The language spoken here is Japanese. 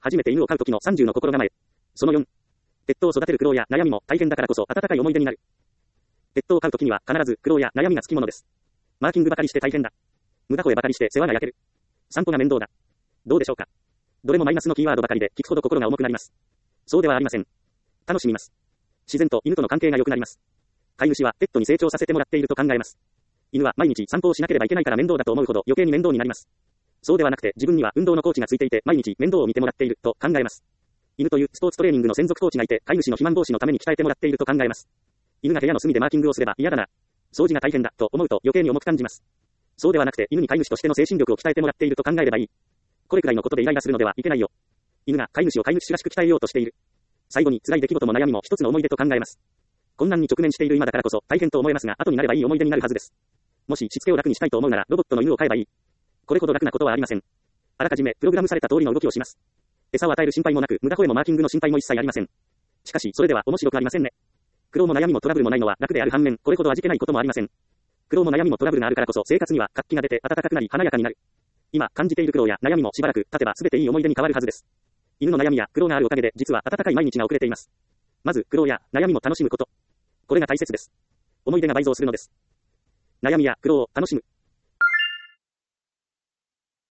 初めて犬を飼う時の30の心構え。その4。ペットを育てる苦労や悩みも大変だからこそ温かい思い出になる。ペットを飼う時には必ず苦労や悩みがつきものです。マーキングばかりして大変だ。無駄声ばかりして世話が焼ける。散歩が面倒だ。どうでしょうか。どれもマイナスのキーワードばかりで聞くほど心が重くなります。そうではありません。楽しみます。自然と犬との関係が良くなります。飼い主はペットに成長させてもらっていると考えます。犬は毎日散歩をしなければいけないから面倒だと思うほど余計に面倒になります。そうではなくて自分には運動のコーチがついていて毎日面倒を見てもらっていると考えます。犬というスポーツトレーニングの専属コーチがいて飼い主の肥満防止のために鍛えてもらっていると考えます。犬が部屋の隅でマーキングをすれば嫌だな。掃除が大変だと思うと余計に重く感じます。そうではなくて犬に飼い主としての精神力を鍛えてもらっていると考えればいい。これくらいのことでイライラするのではいけないよ。犬が飼い主を飼い主らしく鍛えようとしている。最後に辛い出来事も悩みも一つの思い出と考えます。困難に直面している今だからこそ大変と思えますが後になればいい思い出になるはずです。もししつけを楽にしたいと思うならロボットの犬を飼えばいい。これほど楽なことはありません。あらかじめプログラムされた通りの動きをします。餌を与える心配もなく無駄声もマーキングの心配も一切ありません。しかしそれでは面白くありませんね。苦労も悩みもトラブルもないのは楽である反面これほど味気ないこともありません。苦労も悩みもトラブルがあるからこそ生活には活気が出て暖かくなり華やかになる。今感じている苦労や悩みもしばらく経てば全ていい思い出に変わるはずです。犬の悩みや苦労があるおかげで実は温かい毎日が遅れています。まず苦労や悩みも楽しむこと。これが大切です。思い出が倍増するのです。悩みや苦労を楽しむ。